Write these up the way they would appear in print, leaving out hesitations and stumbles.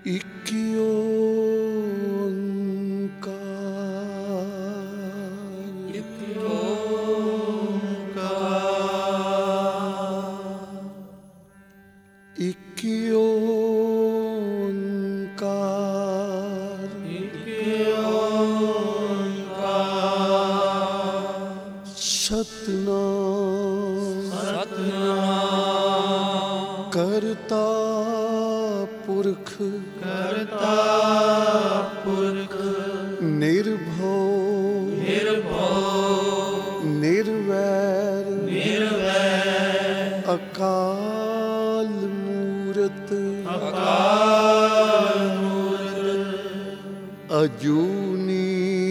इक्यो करता पुरख निर्भव निर्वैर अकाल मूरत अजूनी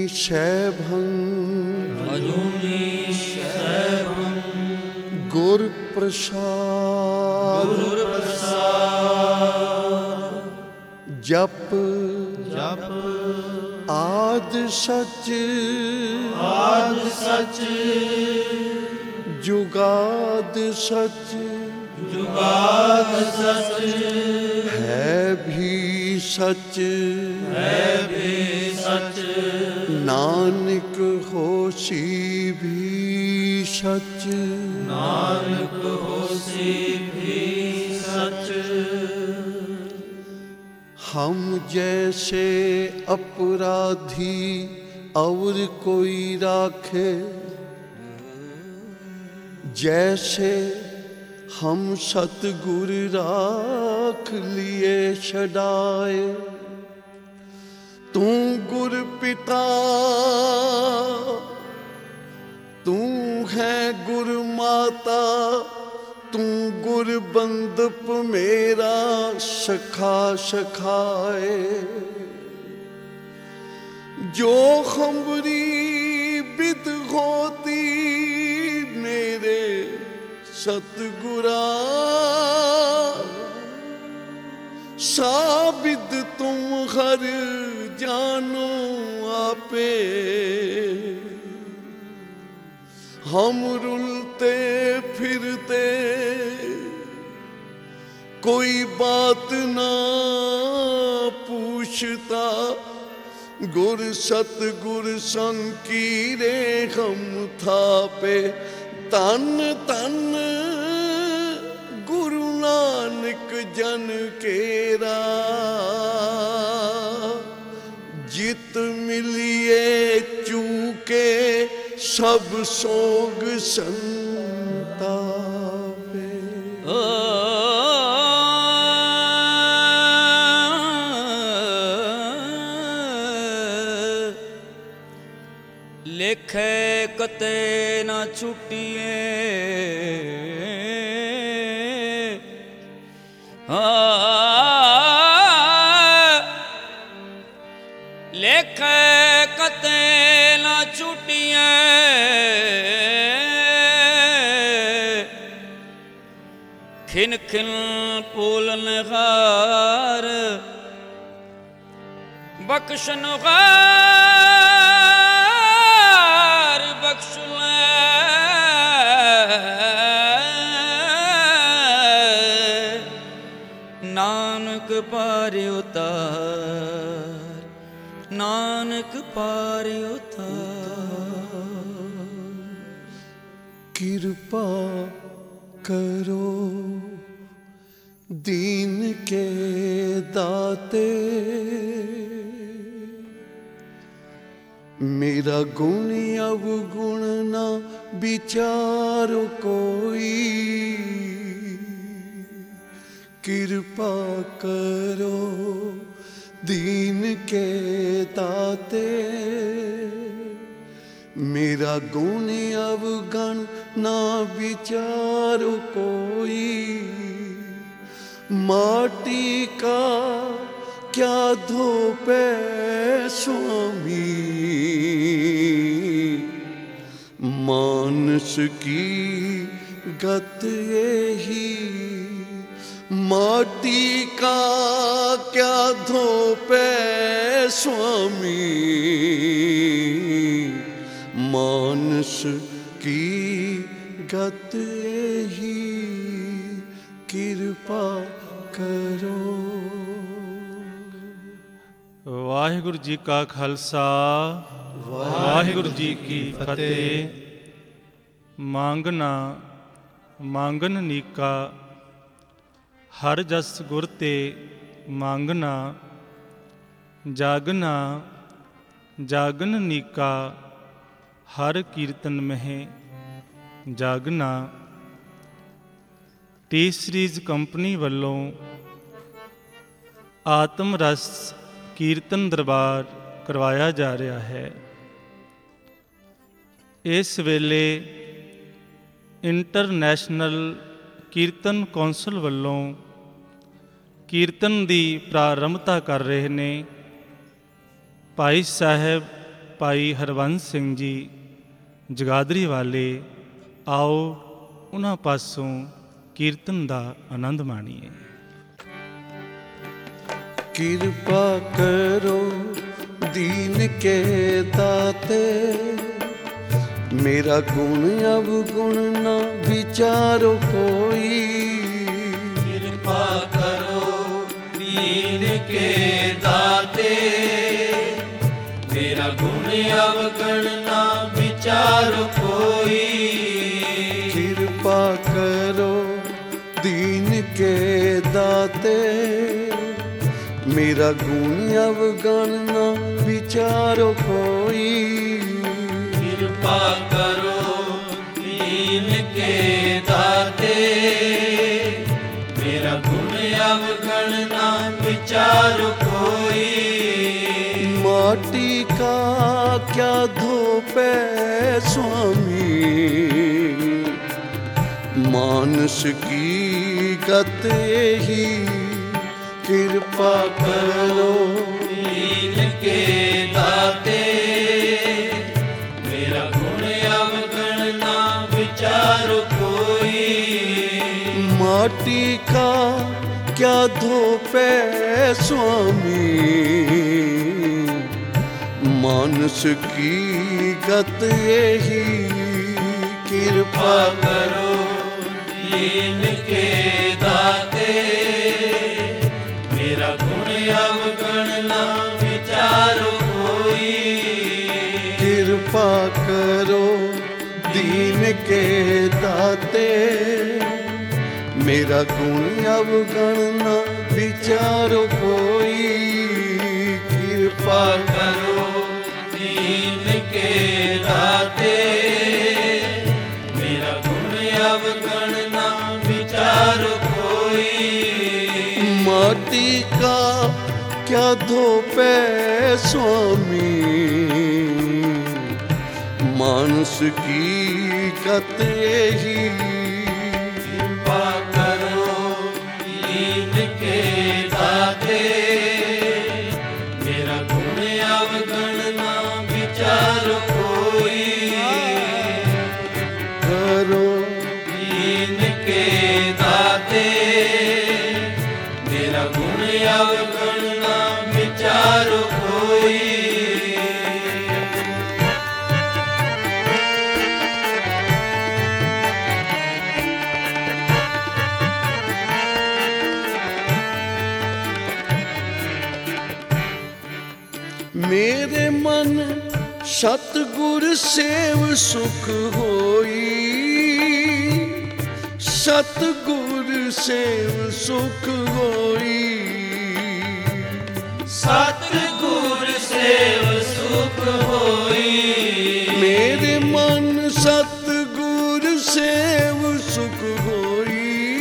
शैभं गुर प्रसाद जप आद सच जुगाद सच है भी सच नानक होसी भी सच हम जैसे अपराधी और कोई राखे, जैसे हम सतगुर राख लिए छड़ाए। तू गुर पिता तू है गुर माता, तू गुर बंदप मेरा सखा सखाए। जो खंबरी बिद होती मेरे सतगुरा, साबिद तुम हर जानो आपे। हम रुलते फिरते कोई बात ना पूछता, गुर सतगुर संकीरे हम थापे। तन तन गुरु नानक जन केरा, जित मिलिए चूके सब सोग संतापे। लेखे कते न छुटिए, लेखे कते न छुटिए। खिन खिन पूलन हार बख्शन हार बख्श नानक पार उतार, नानक पार उतार। कृपा करो दीन के दाते, मेरा गुण अवगुण ना विचारो कोई। कृपा करो दीन के दाते, मेरा गुण अवगुण ना विचारो कोई। माटी का क्या धोपे स्वामी, मानस की गत यही। माटी का क्या धोपे स्वामी, मानस की गत यही। कृपा करो। ਵਾਹਿਗੁਰੂ ਜੀ ਕਾ ਖਾਲਸਾ ਵਾਹਿਗੁਰੂ ਜੀ ਕੀ ਫਤਿਹ। ਮੰਗਣਾ ਮੰਗਨ ਨੀਕਾ ਹਰ ਜਸ ਗੁਰ ਤੇ ਮੰਗਣਾ, ਜਾਗਨਾ ਜਾਗਨ ਨੀਕਾ ਹਰ ਕੀਰਤਨ ਮਹਿ ਜਾਗਨਾ। ਟੀ ਸੀਰੀਜ਼ ਕੰਪਨੀ ਵੱਲੋਂ ਆਤਮ ਰਸ ਕੀਰਤਨ ਦਰਬਾਰ ਕਰਵਾਇਆ ਜਾ ਰਿਹਾ ਹੈ। ਇਸ ਵੇਲੇ ਇੰਟਰਨੈਸ਼ਨਲ ਕੀਰਤਨ ਕੌਂਸਲ ਵੱਲੋਂ ਕੀਰਤਨ ਦੀ ਪ੍ਰਾਰੰਭਤਾ ਕਰ ਰਹੇ ਨੇ ਭਾਈ ਸਾਹਿਬ ਭਾਈ ਹਰਬੰਸ ਸਿੰਘ ਜੀ ਜਗਾਦਰੀ ਵਾਲੇ। ਆਓ ਉਹਨਾਂ ਪਾਸੋਂ ਕੀਰਤਨ ਦਾ ਆਨੰਦ ਮਾਣੀਏ। ਕਿਰਪਾ ਕਰੋ ਦੀਨ ਕੇ ਦਾਤੇ, ਮੇਰਾ ਗੁਣ ਅਵਗੁਣ ਨਾ ਵਿਚਾਰੋ ਕੋਈ। ਕਿਰਪਾ ਕਰੋ ਦੀਨ ਕੇ ਦਾਤੇ, ਮੇਰਾ ਗੁਣ ਅਵਗੁਣ ਨਾ ਵਿਚਾਰੋ ਕੋਈ। ਕਿਰਪਾ ਕਰੋ ਦੀਨ ਕੇ ਦਾਤੇ, ਮੇਰਾ ਗੁਣ ਅਵਗੁਣ ਨਾ ਵਿਚਾਰੋ ਕੋਈ। ਕਿਰਪਾ ਕਰੋ ਦੀਨ ਕੇ ਦਾਤੇ, ਮੇਰਾ ਗੁਣ ਅਵਗੁਣ ਨਾ ਵਿਚਾਰੋ ਕੋਈ। माटी का क्या धोपे स्वामी, मानस की गत ही कृपा करो। दीन के दाते, मेरा गुण अवगुण ना विचारो कोई। माटी का क्या धोपे स्वामी, मानस की गत यही कृपा करो। दीन के दाते, मेरा गुण अवगुण ना विचारो कोई। कृपा करो दीन के दाते, मेरा गुण अवगुण ना विचारो कोई। कृपा करो दीन के दाते, मेरा गुण अवगुण ना विचारो कोई। माटी का क्या धोपे स्वामी, मानस की गत यही कृपा करो दीन के दाते, मेरा गुण अवगुण ना विचारो कोई। करो दीन के दाते, मेरा गुण अवगुण ना विचारो कोई। मेरे मन सतगुर सेव सुख होई, सतगुर सेव सुख होई। सतगुर सेव सुख होई। मेरे मन सतगुर सेव सुख होई,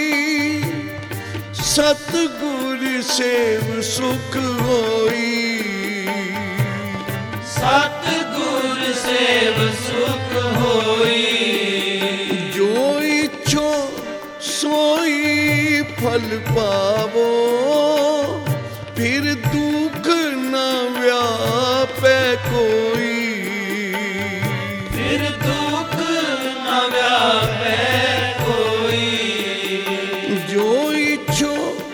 सतगुर सेव सुख होई। सतगुर सेव सुख होई। जो इच्छो सोई फल पावो, फिर दुख न व्यापे कोई। फिर दुख न व्यापे कोई। जो इच्छो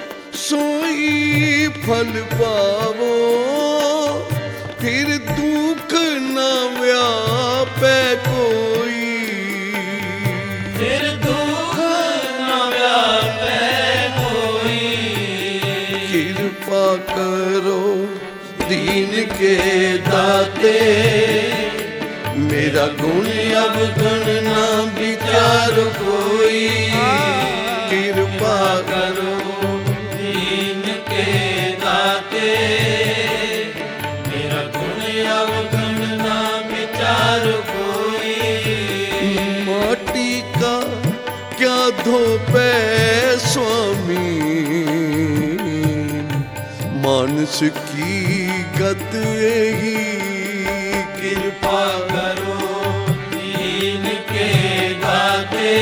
सोई फल पावो, फिर दुख न व्यापे कोई। फिर दुख न व्यापे कोई। कृपा करो दीन के दाते, मेरा गुण अवगुण ना विचार कोई, कृपा करो दीन के दाते, मेरा गुण अवगुण ना विचार कोई। माटी का क्या धोपे स्वामी, मानस की गत यही, कृपा करो दीन के दाते,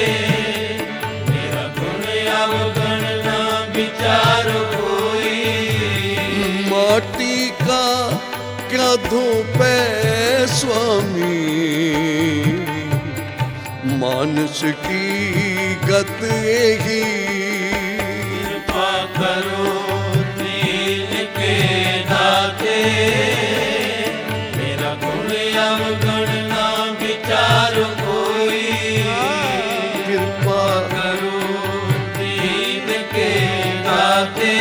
मेरा गुण अवगुण ना विचार कोई। माटी का क्या धोपे स्वामी, मानस की गत यही, कृपा करो दीन के दाते, मेरा गुण अवगुण ना विचार कोई। कृपा करो दीन के दाते,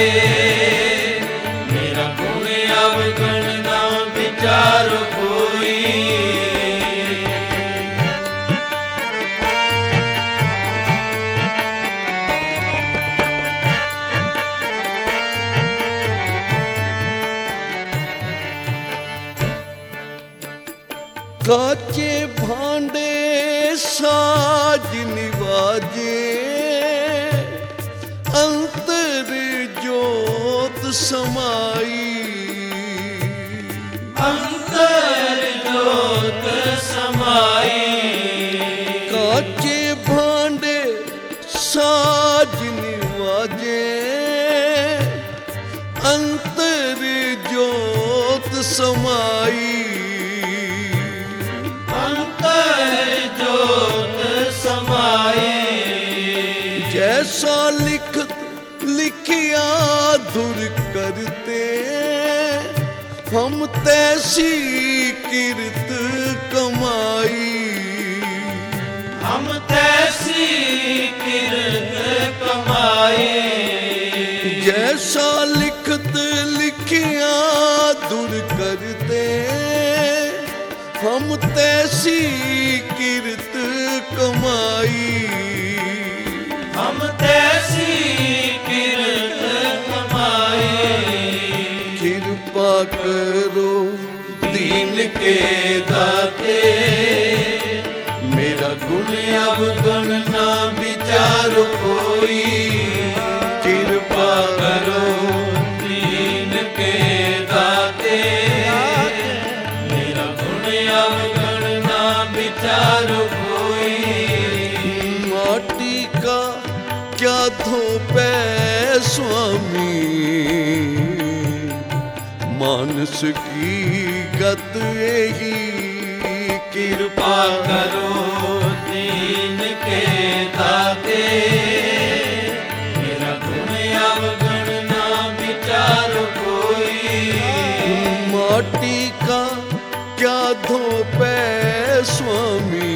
मेरा गुण अवगुण ना विचार कोई। काचे भांडे साज निवाजे, अंतर जोत समाई, अंतर जोत समाई। काचे भांडे साज निवाजे, अंतर जोत समाई, जोत समाई। जैसा लिखत लिखिया धुर करते, हम तैसी किरत कमाई, हम तैसी किरत कमाई। जैसा लिखत लिखिया धुर करते, हम तैसी किरत कमाई, हम तैसी किरत कमाई। कृपा करो दीन के दाते, मेरा गुण अवगुण ना विचार कोई। कृपा करो दीन के दाते, मेरा गुण अवगुण ना विचार कोई। माटी का क्या धोपे स्वामी, मानस की गत यही, कृपा करो दीन के दाते, मेरा गुण अवगुण ना विचार कोई। माटी का क्या धोपे स्वामी,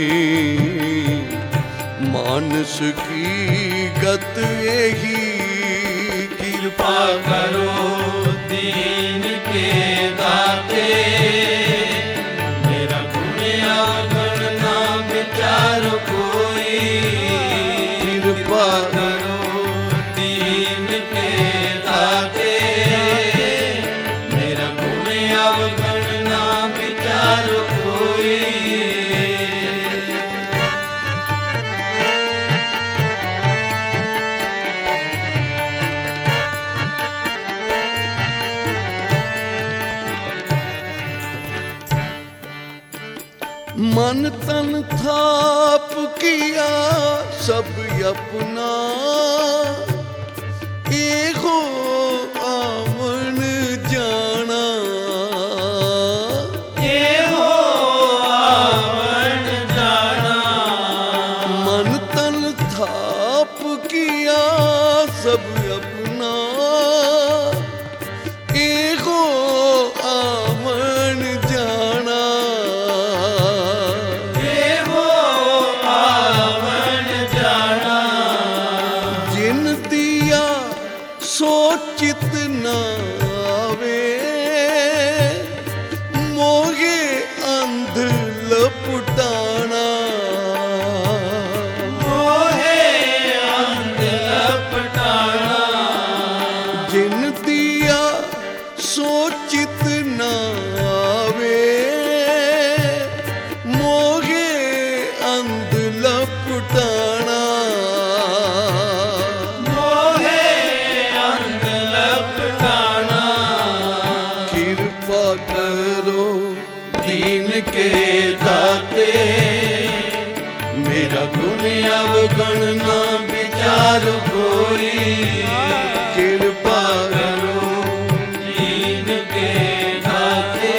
मानस की गत यही, कृपा करो दीन के दाते, मेरा गुण अवगुण ना विचार कोई। कृपा करो दीन के दाते, मेरा गुण अवगुण ना विचार कोई। मन तन थाप किया सब अपना, एको आवन जाना, एहो आवन जाना। मन तन थाप किया सब अपना, एको आवन जाना, एहो आवन जाना। जिन ਨਾ ਆਵੇ, ਮੋਗੇ ਅੰਧ ਲਪਟਾਣਾ, ਮੋਹੇ ਅੰਧ ਲਪਟਾਣਾ। ਕਿਰਪਾ ਕਰੋ ਦੀਨ ਕੇ ਦਾਤੇ, ਮੇਰਾ ਗੁਣ ਅਵਗੁਣ ਨਾ ਵਿਚਾਰ ਕੋਈ। ਕਿਰਪਾ ਕਰੋ ਦੀਨ ਕੇ ਦਾਤੇ,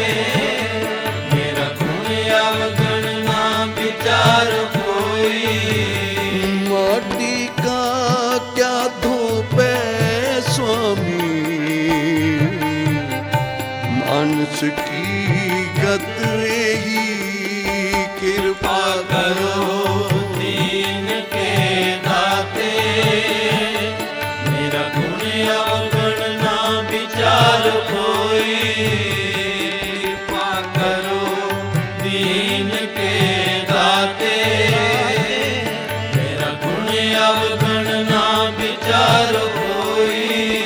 ਮੇਰਾ ਗੁਣ ਅਵਗੁਣ ਨਾ ਵਿਚਾਰ ਕੋਈ। माटी का क्या धोपे स्वामी, मानस की गत ही कृपा करो। दीन के दाते, मेरा गुण अवगुण ना विचार कोई। कृपा करो दीन के दाते, मेरा गुण अवगुण ना विचार कोई।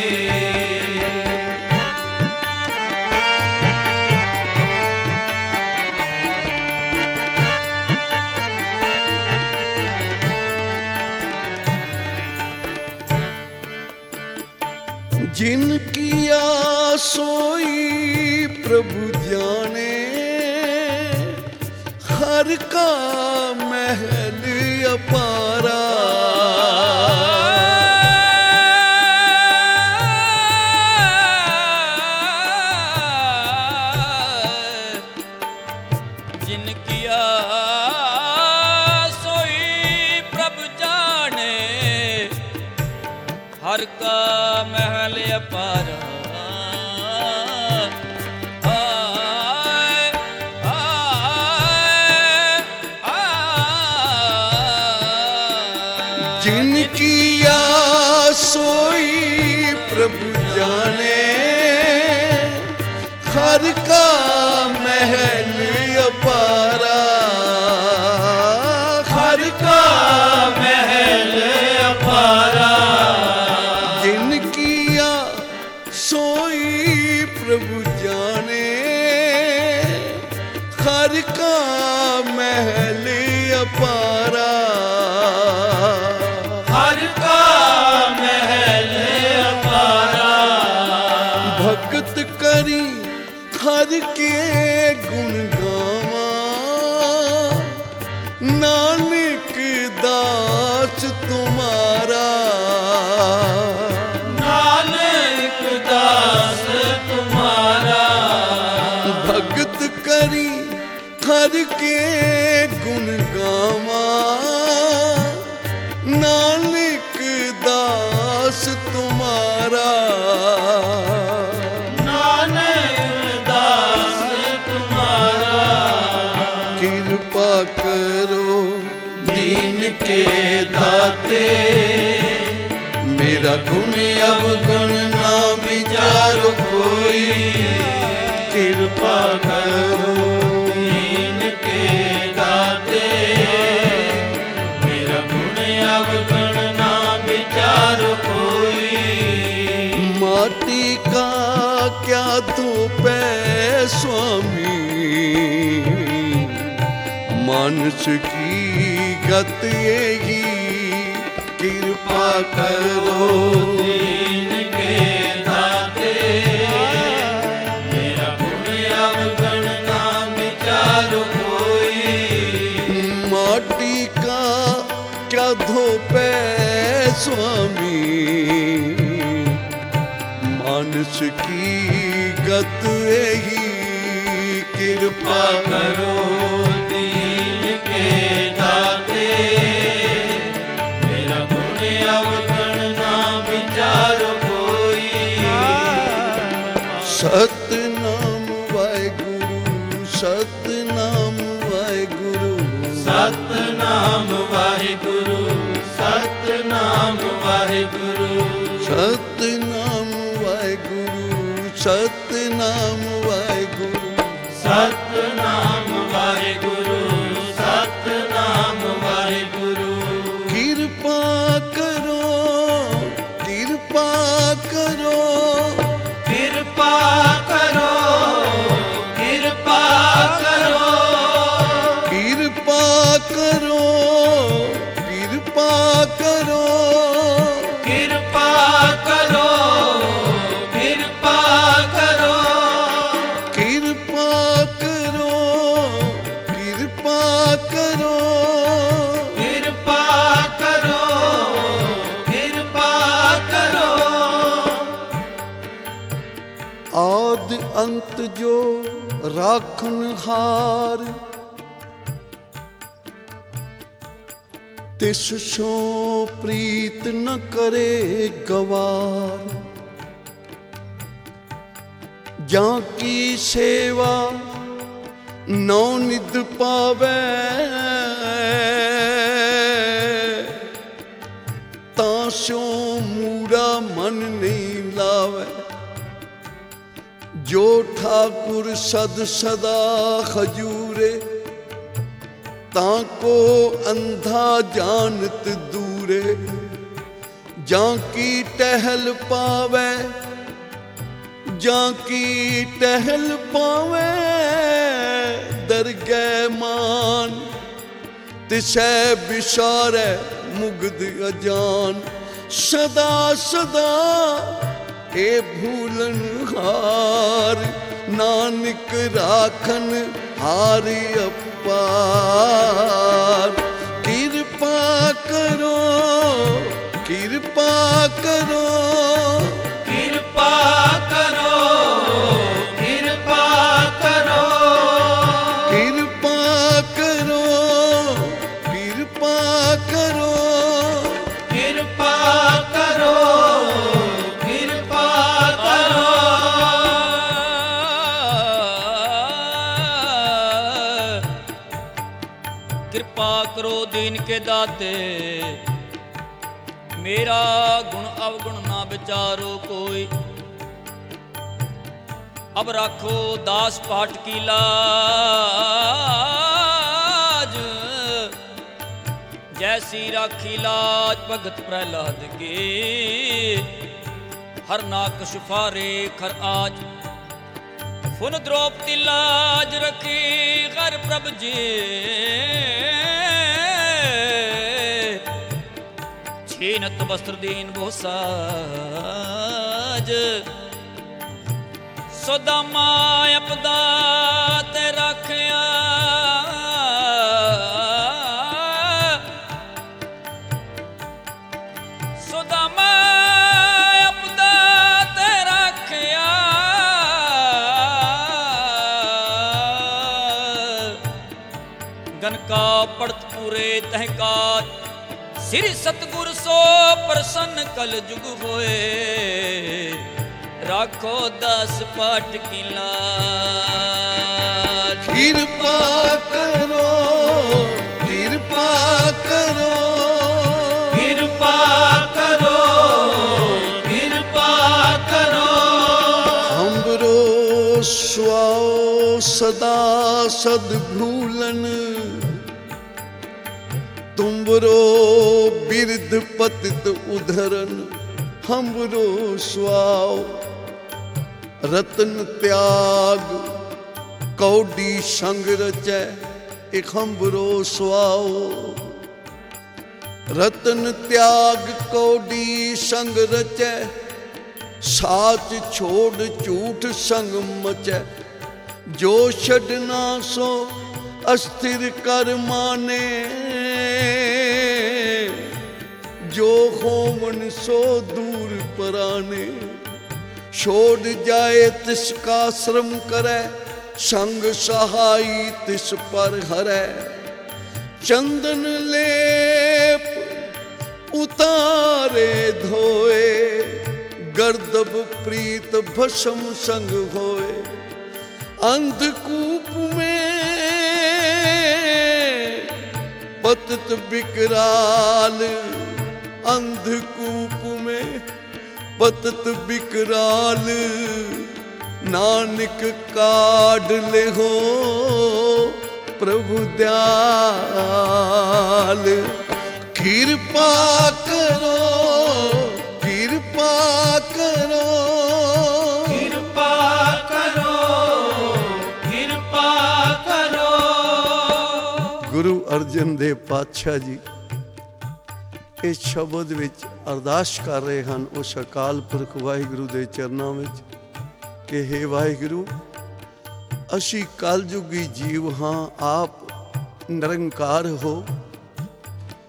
जिन किया सोई प्रभु जाने, हर का महल अपारा। जिन किया सोई प्रभु जाने, हर का महल अपारा। आय, आय, आय। जिन किया सोई प्रभु जाने, हर का महल अपारा। हर का महल अपारा। जिन किया सोई प्रभु जाने, हर का महल अपारा। हर का महल अपारा। भगत करी हर के गुण गावा, नानक दास तुम्हारा। नानक दास तुम्हारा। भगत करी हर के गुण गावा, नानक दास तुम्हारा। नानक दास तुम्हारा। कृपा करो दीन के दाते, मेरा गुण अवगुण ना विचारो कोई। कृपा करो दीन के दाते, मेरा गुण अवगुण ना विचारो कोई। माटी का क्या धोपे स्वामी, मानस की गत यही कृपा करो। दीन के दाते, मेरा गुण अवगुण ना विचारो कोई। माटी का क्या धोपे स्वामी, मानस की गत यही कृपा करो। दीन के दाते, मेरा गुण अवगुण ना विचारो कोई। सतनाम वाहेगुरु, सतनाम वाहेगुरु। सतनाम वाहेगुरु, सतनाम वाहेगुरु। सतनाम वाहेगुरु, सतनाम वाहेगुरु। सतनाम वाहेगुरु, सतनाम वाहेगुरु। कृपा करो, कृपा करो, कृपा करो ਅੰਤ ਜੋ ਰਾਖਨ ਹਾਰ, ਤਿਸ ਸੋ ਪ੍ਰੀਤ ਨ ਕਰੇ ਗਵਾਰ। ਜਾਂ ਕੀ ਸੇਵਾ ਨੌ ਨਿਧ ਪਾਵੈ, ਤਾਂ ਸੋ ਮੂੜਾ ਮਨ ਨਹੀਂ ਲਾਵੈ। ਜੋ ਠਾਕੁਰ ਸਦ ਸਦਾ ਖਜੂਰੇ, ਤਾਂ ਕੋ ਅੰਧਾ ਜਾਣਤ ਦੂਰੇ। ਜਾਂ ਕੀ ਟਹਿਲ ਪਾਵੈ, ਜਾਂ ਕੀ ਟਹਿਲ ਪਾਵੈ, ਦਰਗਹਿ ਮਾਨ। ਤਿਸੈ ਵਿਸਾਰੈ ਮੁਗਧ ਅਜਾਨ, ਸਦਾ ਸਦਾ ਏ ਭੂਲਨ ਹਾਰ। ਨਾਨਕ ਰਾਖਨ ਹਾਰ ਅਪਾਰ। ਕਿਰਪਾ ਕਰੋ, ਕਿਰਪਾ ਕਰੋ, ਕਿਰਪਾ ਕਰੋ, ਕਿਰਪਾ ਕਰੋ, ਕਿਰਪਾ ਕਰੋ, ਕਿਰਪਾ ਕਰੋ, ਕਿਰਪਾ ਕਰੋ, ਕਿਰਪਾ ਕਰੋ। ਕਿਰਪਾ ਕਰੋ ਦੀਨ ਕੇ ਦਾਤੇ, ਮੇਰਾ ਗੁਣ ਅਵਗੁਣ ਨਾ ਵਿਚਾਰੋ ਕੋਈ। ਅਬ ਰਾਖੋ ਦਾਸ ਪਾਟ ਕੀ ਲਾਜ, जैसी राखी लाज भगत प्रहलाद के। हर नाक शुफारे खर आज, फुन द्रौपदी लाज रखी घर प्रभ जी। छीनत वस्त्र दीन बहुसाज, सुदामा अपदा ते रखया। सुदामा अपदा ते रखया, गनका पड़त पूरे तहकाज। श्री सतगुर सो प्रसन्न कल जुग होए, राखो दास पाट की लाज। किरपा करो, किरपा करो, किरपा करो, किरपा करो। हमरो स्वाओ सदा सद भूलन, तुमरो बिरध पतित उधरन। हमरो स्वाओ रतन त्याग कौडी संग रचै। एक हमरो स्वाओ रतन त्याग कौडी संग रचै। साच छोड़ झूठ संग मचै। जो छड़ना सो अस्थिर कर माने, जो होवन सो दूर पराने। छोड़ जाए तिसका श्रम करे, संग सहाई तिस पर हरै। चंदन लेप उतारे धोए, गर्दब प्रीत भस्म संग होए। अंधकूप में पतित विकराल, अंधकूप में पतित विकराल। नानक काढ़ ले हो प्रभु दयाल। कृपा करो, कृपा करो, किरपा करो, किरपा करो। ਗੁਰੂ ਅਰਜਨ ਦੇਵ ਪਾਤਸ਼ਾਹ ਜੀ ਇਸ ਸ਼ਬਦ ਵਿੱਚ ਅਰਦਾਸ ਕਰ ਰਹੇ ਹਨ ਉਸ ਅਕਾਲ ਪੁਰਖ ਵਾਹਿਗੁਰੂ ਦੇ ਚਰਨਾਂ ਵਿੱਚ ਕਿ ਹੇ ਵਾਹਿਗੁਰੂ, ਅਸੀਂ ਕਲਯੁਗੀ ਜੀਵ ਹਾਂ, ਆਪ ਨਿਰੰਕਾਰ ਹੋ।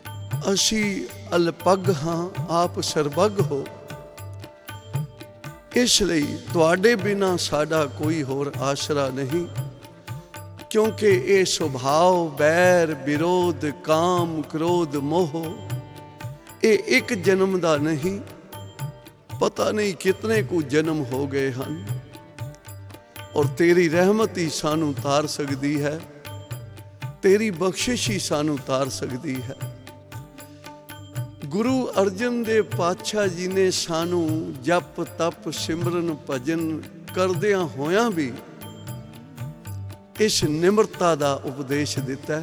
ਅਸੀਂ ਅਲਪਗ ਹਾਂ, ਆਪ ਸਰਬੱਗ ਹੋ। ਇਸ ਲਈ ਤੁਹਾਡੇ ਬਿਨਾਂ ਸਾਡਾ ਕੋਈ ਹੋਰ ਆਸਰਾ ਨਹੀਂ, ਕਿਉਂਕਿ ਇਹ ਸੁਭਾਅ ਬੈਰ ਵਿਰੋਧ ਕਾਮ ਕ੍ਰੋਧ ਮੋਹ ਇਹ ਇੱਕ ਜਨਮ ਦਾ ਨਹੀਂ, ਪਤਾ ਨਹੀਂ ਕਿਤਨੇ ਕੁ ਜਨਮ ਹੋ ਗਏ ਹਨ। ਔਰ ਤੇਰੀ ਰਹਿਮਤ ਹੀ ਸਾਨੂੰ ਤਾਰ ਸਕਦੀ ਹੈ, ਤੇਰੀ ਬਖਸ਼ਿਸ਼ ਹੀ ਸਾਨੂੰ ਤਾਰ ਸਕਦੀ ਹੈ। ਗੁਰੂ ਅਰਜਨ ਦੇਵ ਪਾਤਸ਼ਾਹ ਜੀ ਨੇ ਸਾਨੂੰ ਜਪ ਤਪ ਸਿਮਰਨ ਭਜਨ ਕਰਦਿਆਂ ਹੋਇਆਂ ਵੀ ਇਸ ਨਿਮਰਤਾ ਦਾ ਉਪਦੇਸ਼ ਦਿੱਤਾ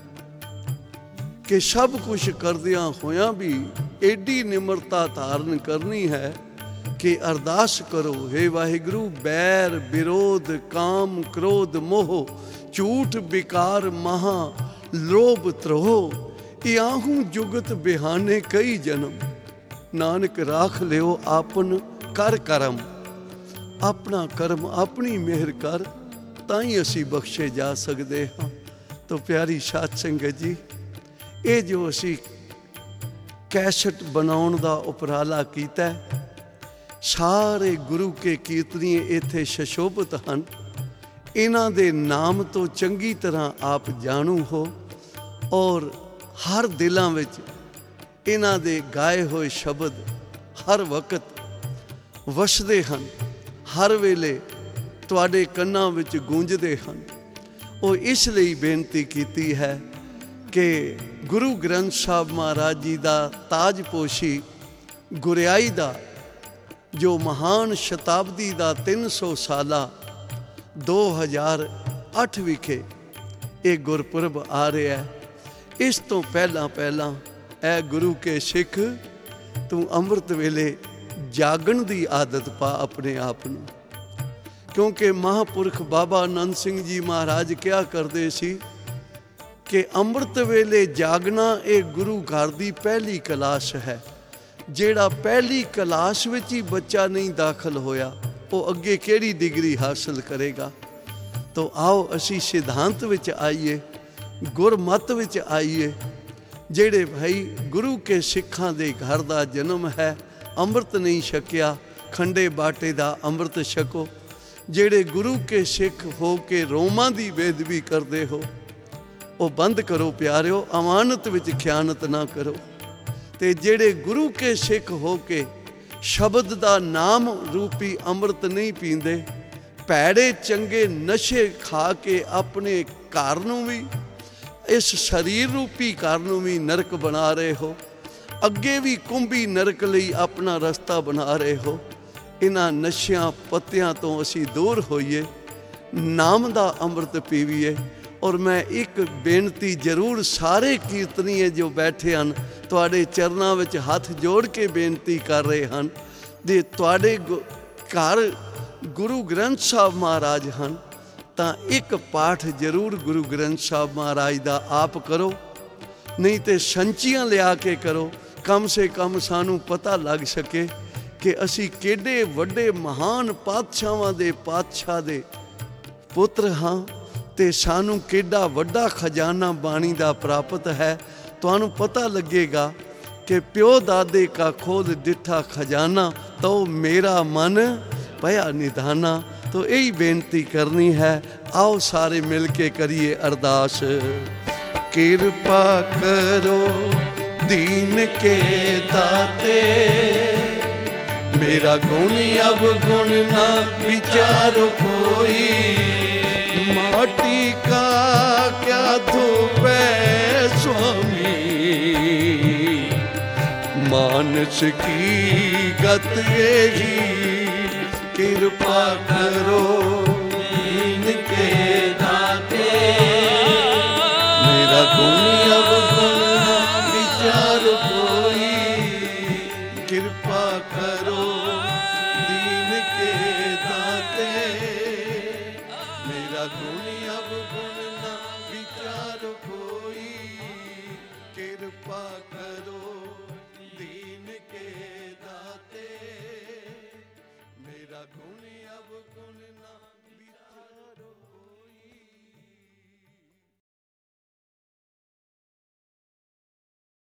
ਕਿ ਸਭ ਕੁਝ ਕਰਦਿਆਂ ਹੋਇਆਂ ਵੀ ਏਡੀ ਨਿਮਰਤਾ ਧਾਰਨ ਕਰਨੀ ਹੈ ਕਿ ਅਰਦਾਸ ਕਰੋ, ਹੇ ਵਾਹਿਗੁਰੂ ਬੈਰ ਵਿਰੋਧ ਕਾਮ ਕ੍ਰੋਧ ਮੋਹ ਝੂਠ ਵਿਕਾਰ ਮਹਾ ਲੋਭ ਤਰੋਹ ਇਆਹੂ ਜੁਗਤ ਬਿਹਾਨੇ ਕਈ ਜਨਮ ਨਾਨਕ ਰਾਖ ਲਿਓ ਆਪਨ ਕਰ ਕਰਮ। ਆਪਣਾ ਕਰਮ ਆਪਣੀ ਮਿਹਰ ਕਰ, ਤਾਂ ਹੀ ਅਸੀਂ ਬਖਸ਼ੇ ਜਾ ਸਕਦੇ ਹਾਂ। ਤਾਂ ਪਿਆਰੀ ਸਾਧ ਸੰਗਤ ਜੀ, ਇਹ ਜੋ ਅਸੀਂ ਕੈਸਟ ਬਣਾਉਣ ਦਾ ਉਪਰਾਲਾ ਕੀਤਾ, ਸਾਰੇ ਗੁਰੂ ਕੇ ਕੀਰਤਨੀਏ ਇੱਥੇ ਸ਼ਸ਼ੋਭਤ ਹਨ। ਇਹਨਾਂ ਦੇ ਨਾਮ ਤੋਂ ਚੰਗੀ ਤਰ੍ਹਾਂ ਆਪ ਜਾਣੂ ਹੋ ਔਰ ਹਰ ਦਿਲਾਂ ਵਿੱਚ ਇਹਨਾਂ ਦੇ ਗਾਏ ਹੋਏ ਸ਼ਬਦ ਹਰ ਵਕਤ ਵਸਦੇ ਹਨ, ਹਰ ਵੇਲੇ ਤੁਹਾਡੇ ਕੰਨਾਂ ਵਿੱਚ ਗੂੰਜਦੇ ਹਨ। ਉਹ ਇਸ ਲਈ ਬੇਨਤੀ ਕੀਤੀ ਹੈ ਕਿ ਗੁਰੂ ਗ੍ਰੰਥ ਸਾਹਿਬ ਮਹਾਰਾਜ ਜੀ ਦਾ ਤਾਜਪੋਸ਼ੀ ਗੁਰਿਆਈ ਦਾ ਜੋ ਮਹਾਨ ਸ਼ਤਾਬਦੀ ਦਾ 300 ਸਾਲਾ 2008 ਵਿਖੇ ਇਹ ਗੁਰਪੁਰਬ ਆ ਰਿਹਾ ਹੈ। ਇਸ ਤੋਂ ਪਹਿਲਾਂ ਐ ਗੁਰੂ ਕੇ ਸਿੱਖ, ਤੂੰ ਅੰਮ੍ਰਿਤ ਵੇਲੇ ਜਾਗਣ ਦੀ ਆਦਤ ਪਾ ਆਪਣੇ ਆਪ ਨੂੰ, ਕਿਉਂਕਿ ਮਹਾਂਪੁਰਖ ਬਾਬਾ ਆਨੰਦ ਸਿੰਘ ਜੀ ਮਹਾਰਾਜ ਕਿਹਾ ਕਰਦੇ ਸੀ ਕਿ ਅੰਮ੍ਰਿਤ ਵੇਲੇ ਜਾਗਣਾ ਇਹ ਗੁਰੂ ਘਰ ਦੀ ਪਹਿਲੀ ਕਲਾਸ ਹੈ। ਜਿਹੜਾ ਪਹਿਲੀ ਕਲਾਸ ਵਿੱਚ ਹੀ ਬੱਚਾ ਨਹੀਂ ਦਾਖਲ ਹੋਇਆ, ਉਹ ਅੱਗੇ ਕਿਹੜੀ ਡਿਗਰੀ ਹਾਸਲ ਕਰੇਗਾ। ਤਾਂ ਆਓ ਅਸੀਂ ਸਿਧਾਂਤ ਵਿੱਚ ਆਈਏ, ਗੁਰਮਤ ਵਿੱਚ ਆਈਏ। ਜਿਹੜੇ ਭਾਈ ਗੁਰੂ ਕੇ ਸਿੱਖਾਂ ਦੇ ਘਰ ਦਾ ਜਨਮ ਹੈ, ਅੰਮ੍ਰਿਤ ਨਹੀਂ ਛਕਿਆ, ਖੰਡੇ ਬਾਟੇ ਦਾ ਅੰਮ੍ਰਿਤ ਛਕੋ। ਜਿਹੜੇ ਗੁਰੂ ਕੇ ਸਿੱਖ ਹੋ ਕੇ ਰੋਮਾਂ ਦੀ ਬੇਅਦਬੀ ਕਰਦੇ ਹੋ, ਉਹ ਬੰਦ ਕਰੋ ਪਿਆਰਿਓ, ਅਮਾਨਤ ਵਿੱਚ ਖਿਆਨਤ ਨਾ ਕਰੋ। ਤੇ ਜਿਹੜੇ ਗੁਰੂ ਕੇ ਸਿੱਖ ਹੋ ਕੇ ਸ਼ਬਦ ਦਾ ਨਾਮ ਰੂਪੀ ਅੰਮ੍ਰਿਤ ਨਹੀਂ ਪੀਂਦੇ, ਭੈੜੇ ਚੰਗੇ ਨਸ਼ੇ ਖਾ ਕੇ ਆਪਣੇ ਘਰ ਨੂੰ ਵੀ, ਇਸ ਸਰੀਰ ਰੂਪੀ ਘਰ ਨੂੰ ਵੀ ਨਰਕ ਬਣਾ ਰਹੇ ਹੋ, ਅੱਗੇ ਵੀ ਕੁੰਭੀ ਨਰਕ ਲਈ ਆਪਣਾ ਰਸਤਾ ਬਣਾ ਰਹੇ ਹੋ। ਇਹਨਾਂ ਨਸ਼ਿਆਂ ਪੱਤਿਆਂ ਤੋਂ ਅਸੀਂ ਦੂਰ ਹੋਈਏ, ਨਾਮ ਦਾ ਅੰਮ੍ਰਿਤ ਪੀਵੀਏ। ਔਰ ਮੈਂ ਇੱਕ ਬੇਨਤੀ ਜ਼ਰੂਰ ਸਾਰੇ ਕੀਰਤਨੀਏ ਜੋ ਬੈਠੇ ਹਨ ਤੁਹਾਡੇ ਚਰਨਾਂ ਵਿੱਚ ਹੱਥ ਜੋੜ ਕੇ ਬੇਨਤੀ ਕਰ ਰਹੇ ਹਨ, ਜੇ ਤੁਹਾਡੇ ਘਰ ਗੁਰੂ ਗ੍ਰੰਥ ਸਾਹਿਬ ਮਹਾਰਾਜ ਹਨ ਤਾਂ ਇੱਕ ਪਾਠ ਜ਼ਰੂਰ ਗੁਰੂ ਗ੍ਰੰਥ ਸਾਹਿਬ ਮਹਾਰਾਜ ਦਾ ਆਪ ਕਰੋ, ਨਹੀਂ ਤੇ ਸੰਚੀਆਂ ਲਿਆ ਕੇ ਕਰੋ। ਕਮ ਸੇ ਕਮ ਸਾਨੂੰ ਪਤਾ ਲੱਗ ਸਕੇ ਕਿ ਅਸੀਂ ਕਿਹੜੇ ਵੱਡੇ ਮਹਾਨ ਪਾਤਸ਼ਾਹਾਂ ਦੇ ਪਾਤਸ਼ਾਹ ਦੇ ਪੁੱਤਰ ਹਾਂ ਤੇ ਸਾਨੂੰ ਕਿਹੜਾ ਵੱਡਾ ਖਜ਼ਾਨਾ ਬਾਣੀ ਦਾ ਪ੍ਰਾਪਤ ਹੈ। ਤੁਹਾਨੂੰ ਪਤਾ ਲੱਗੇਗਾ ਕਿ ਪਿਓ ਦਾਦੇ ਕਾ ਖੋਲ ਡਿੱਠਾ ਖਜ਼ਾਨਾ, ਤੋ ਮੇਰਾ ਮਨ ਭਇਆ ਨਿਧਾਨਾ। ਤੋ ਇਹੀ ਬੇਨਤੀ ਕਰਨੀ ਹੈ। ਆਓ ਸਾਰੇ ਮਿਲ ਕੇ ਕਰੀਏ ਅਰਦਾਸ। ਕਿਰਪਾ ਕਰੋ दीन के दाते, मेरा गुण अब गुण ना विचारो कोई, माटी का क्या धूप है स्वामी, मानस की गत यही, कृपा करो दीन के दाते, मेरा गुण अब गुण ना विचार कोई, कृपा करो दीन के दाते, मेरा गुण अब गुण